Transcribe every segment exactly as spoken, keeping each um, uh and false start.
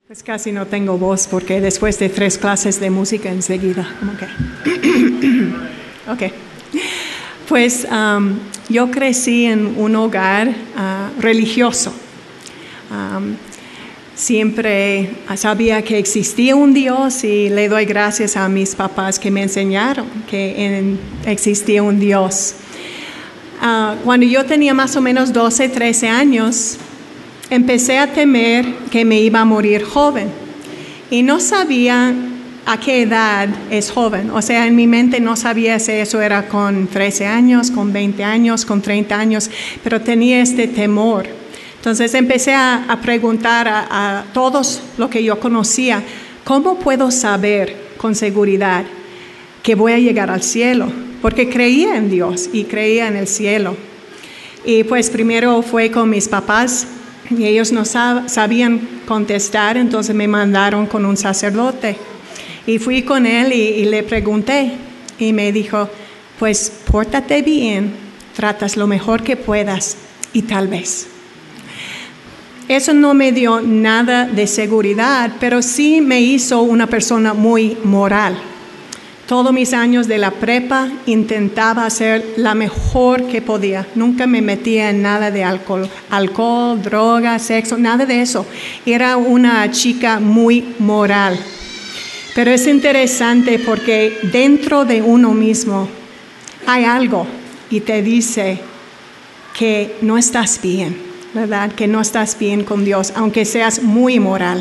Pues casi no tengo voz porque después de tres clases de música enseguida, como que... ok. Pues um, yo crecí en un hogar uh, religioso. Um, siempre sabía que existía un Dios y le doy gracias a mis papás que me enseñaron que en, existía un Dios. Uh, cuando yo tenía más o menos doce, trece años, empecé a temer que me iba a morir joven y no sabía a qué edad es joven. O sea, en mi mente no sabía si eso era con trece años, con veinte años, con treinta años, pero tenía este temor. Entonces empecé a, a preguntar a, a todos lo que yo conocía, ¿cómo puedo saber con seguridad que voy a llegar al cielo? Porque creía en Dios y creía en el cielo. Y pues primero fue con mis papás, y ellos no sab- sabían contestar, entonces me mandaron con un sacerdote. Y fui con él y, y le pregunté, y me dijo, pues pórtate bien, tratas lo mejor que puedas, y tal vez. Eso no me dio nada de seguridad, pero sí me hizo una persona muy moral. Todos mis años de la prepa intentaba hacer la mejor que podía. Nunca me metía en nada de alcohol, alcohol, droga, sexo, nada de eso. Era una chica muy moral. Pero es interesante porque dentro de uno mismo hay algo y te dice que no estás bien, ¿verdad? Que no estás bien con Dios, aunque seas muy moral.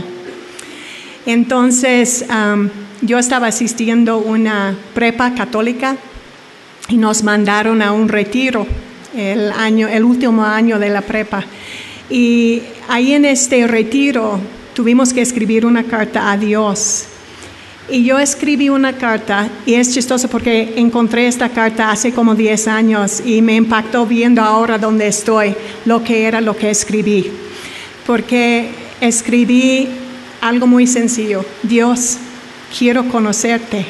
Entonces, um, yo estaba asistiendo a una prepa católica y nos mandaron a un retiro el año, el último año de la prepa. Y ahí en este retiro tuvimos que escribir una carta a Dios. Y yo escribí una carta, y es chistoso porque encontré esta carta hace como diez años y me impactó viendo ahora donde estoy lo que era lo que escribí. Porque escribí algo muy sencillo: Dios, quiero conocerte.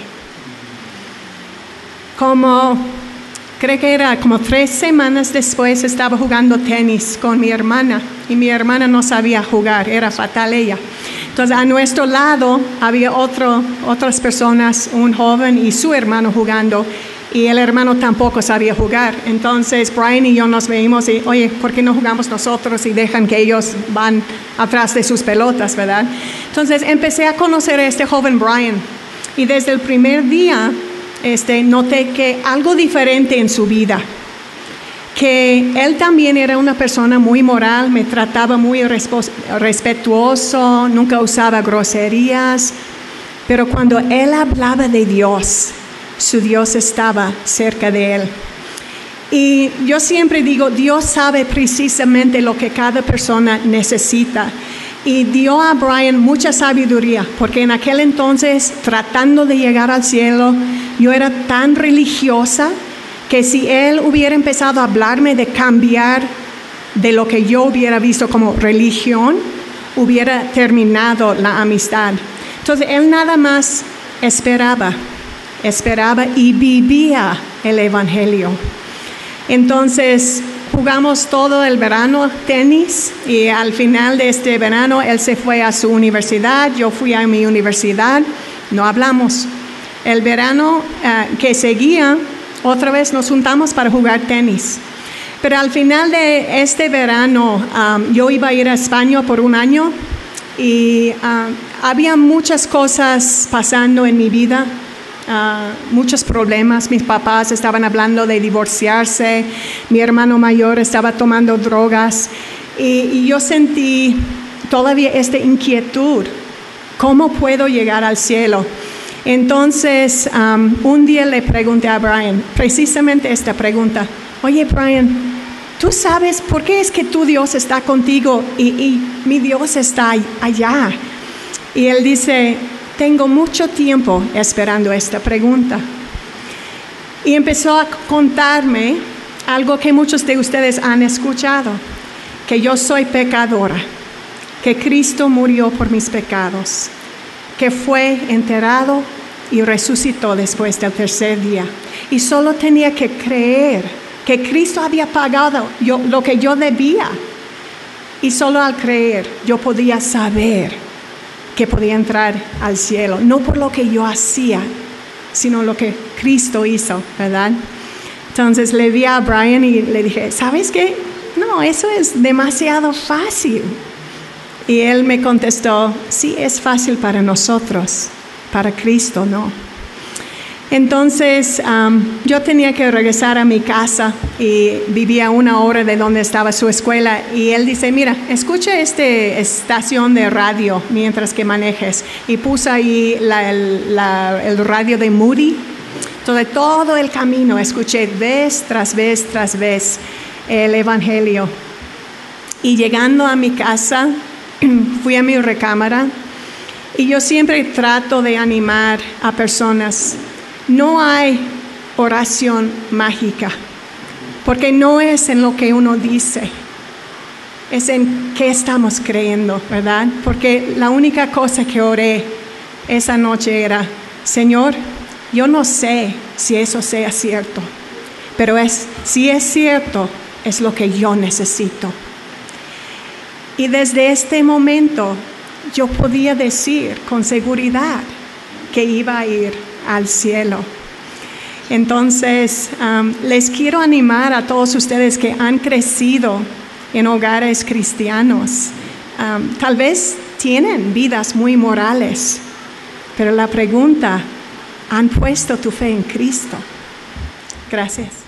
Como, creo que era como tres semanas después, estaba jugando tenis con mi hermana y mi hermana no sabía jugar, era fatal ella. Entonces a nuestro lado había otro, otras personas, un joven y su hermano jugando, y el hermano tampoco sabía jugar. Entonces Brian y yo nos veíamos y, oye, ¿por qué no jugamos nosotros y dejan que ellos van atrás de sus pelotas, verdad? Entonces empecé a conocer a este joven Brian, y desde el primer día este, noté que algo diferente en su vida, que él también era una persona muy moral, me trataba muy respo- respetuoso, nunca usaba groserías, pero cuando él hablaba de Dios, su Dios estaba cerca de él. Y yo siempre digo, Dios sabe precisamente lo que cada persona necesita. Y dio a Brian mucha sabiduría, porque en aquel entonces, tratando de llegar al cielo, yo era tan religiosa que si él hubiera empezado a hablarme de cambiar de lo que yo hubiera visto como religión, hubiera terminado la amistad. Entonces él nada más esperaba, esperaba y vivía el evangelio. Entonces jugamos todo el verano tenis, y al final de este verano él se fue a su universidad, yo fui a mi universidad, no hablamos. El verano uh, que seguía, otra vez nos juntamos para jugar tenis. Pero al final de este verano, um, yo iba a ir a España por un año y uh, había muchas cosas pasando en mi vida, uh, muchos problemas. Mis papás estaban hablando de divorciarse, mi hermano mayor estaba tomando drogas y, y yo sentí todavía esta inquietud. ¿Cómo puedo llegar al cielo? Entonces, um, un día le pregunté a Brian, precisamente esta pregunta: oye, Brian, ¿tú sabes por qué es que tu Dios está contigo y, y mi Dios está allá? Y él dice, tengo mucho tiempo esperando esta pregunta. Y empezó a contarme algo que muchos de ustedes han escuchado, que yo soy pecadora, que Cristo murió por mis pecados, que fue enterrado y resucitó después del tercer día. Y solo tenía que creer que Cristo había pagado yo, lo que yo debía. Y solo al creer yo podía saber que podía entrar al cielo, no por lo que yo hacía, sino lo que Cristo hizo, ¿verdad? Entonces le vi a Brian y le dije, ¿sabes qué? No, eso es demasiado fácil. Y él me contestó, sí, es fácil para nosotros, para Cristo no. Entonces um, yo tenía que regresar a mi casa y vivía a una hora de donde estaba su escuela, y él dice, mira, escucha esta estación de radio mientras que manejes, y puse ahí la, el, la, el radio de Moody. Entonces todo el camino escuché vez tras vez tras vez el Evangelio, y llegando a mi casa fui a mi recámara, y yo siempre trato de animar a personas. No hay oración mágica, porque no es en lo que uno dice, es en qué estamos creyendo, ¿verdad? Porque la única cosa que oré esa noche era, Señor, yo no sé si eso sea cierto, pero es, si es cierto, es lo que yo necesito. Y desde este momento yo podía decir con seguridad que iba a ir al cielo. Entonces, um, les quiero animar a todos ustedes que han crecido en hogares cristianos. Um, tal vez tienen vidas muy morales, pero la pregunta, ¿han puesto tu fe en Cristo? Gracias.